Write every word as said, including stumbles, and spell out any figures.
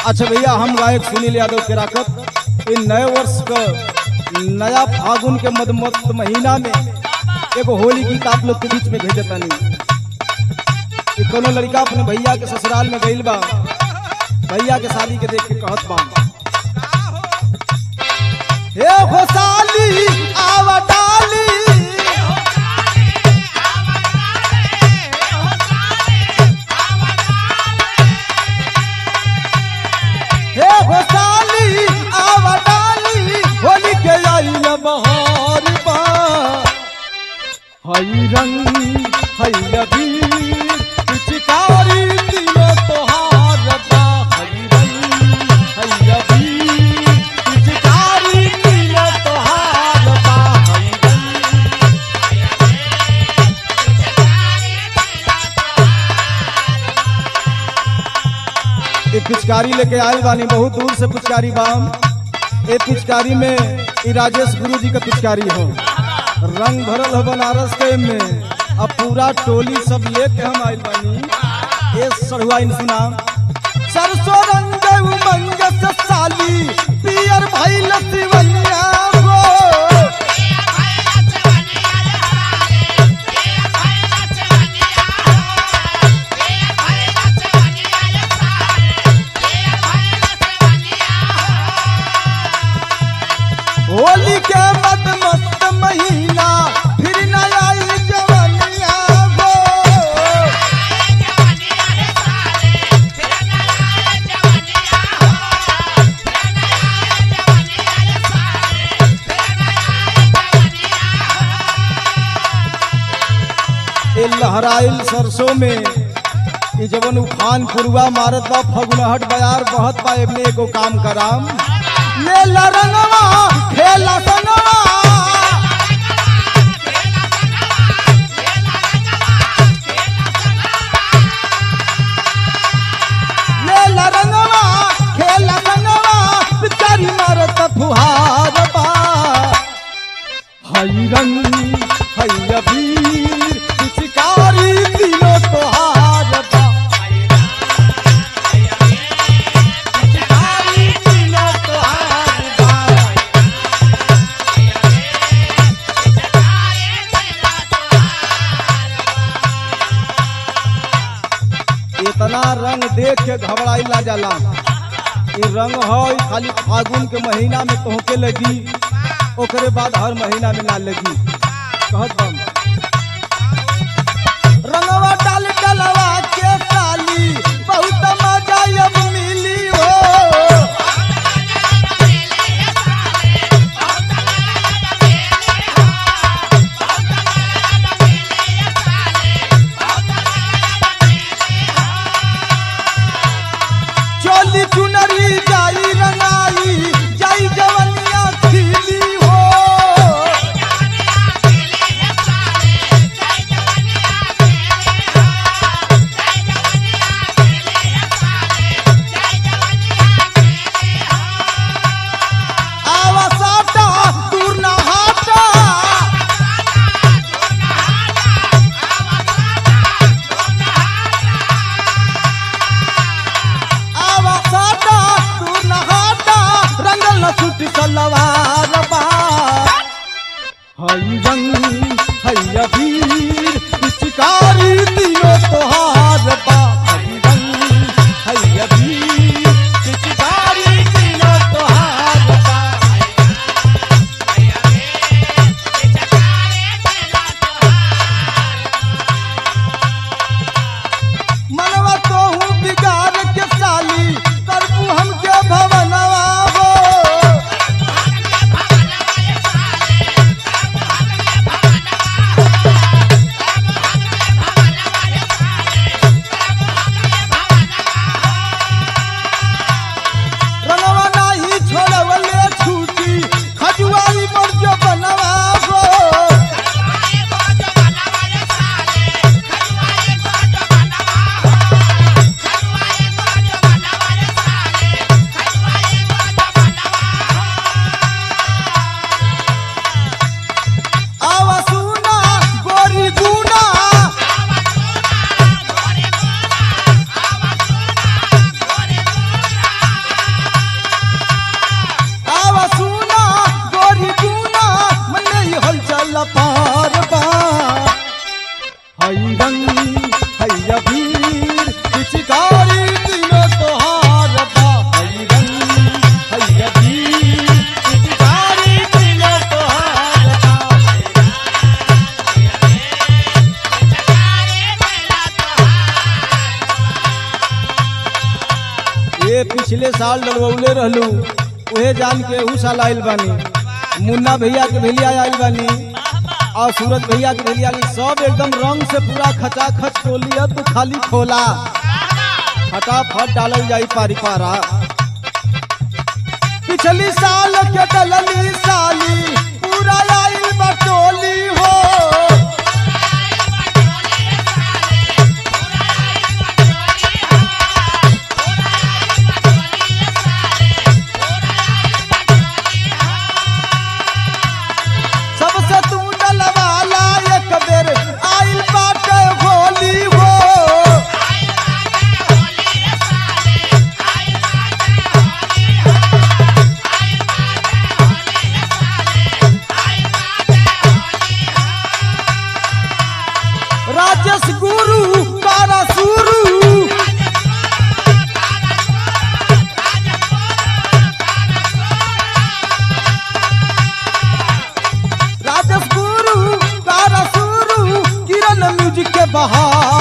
अच्छा भैया, हम गायक सुनील यादव के राकत इन नए वर्ष का नया फागुन के मदमस्त महीना में एगो होली गीत आप लोग के बीच में भेजे तानी। कोनो लड़का अपने भैया के ससुराल में गइल बा, भैया के शादी के देख के कहत बा, हे हो साली आवा डाली, हे हो साली आवा डाली, होली के आइल बहार बा, हई रंग हई अबीर पिचकारी दिलो तोहार बा, हई रंग हई अबीर पिचकारी दिलो तोहार बा, हई रंग। पिचकारी लेके आयल बानी, बहुत दूर से पिचकारी बाम। ए पिचकारी में ई राजेश गुरु जी का पिचकारी हो, रंग भरल हो बनारस के में, अब पूरा टोली सब लेके हम आइल बानी। ए सड़ुआ इन सुना, सरसों रंग उमंग से साली पियर भइल सिवनिया हो, होली के मदमस्त महीना फिर न आई जवनिया हो, ए लहराइल सरसों में ई जवन उफान पुरवा मारत बा, फगुनहट बयार बहत बा, एमे एगो काम कराम, ले लरंगवा खेला संगवा, ले लरंगवा खेला संगवा, पिचकारी मारत फुहार बा, हई रंग हई अबीर पिचकारी दिलो तोहार बा, पिचकारी दिलो तोहार बा। इतना रंग देख के घबराई ला जाला, ये रंग हो खाली फागुन के महीना में तोहके लगी, ओकरे बाद हर महीना में ना लगी। कहत बम, रंगवा डाल डलवा के साली बहुत मजा अब मिली हो, चोली चुनरी जाई रंगाई जाई जवनिया खिली हो, आवा साटा दूर ना हाटा, आवा साटा दूर पिछले साल डलवौले रहलू उहे जान के ऊ साल आइल बानी। मुन्ना भैया के भेलिया आइल बानी और सूरज भैया के भेलिया सब एकदम रंग से पूरा खचा खच टोली। अब तो खाली खोला फटाफट डालल जाई पारी पारा। पिछली साल के डलली साली पूरा आइल बटोली हो। सबसे तू डलवाला एक बेर आइल बाटे होली हो। राजेश गुरु कारा सुरू राजेश गुरु कारा सुरू किरण म्यूजिक के बहार।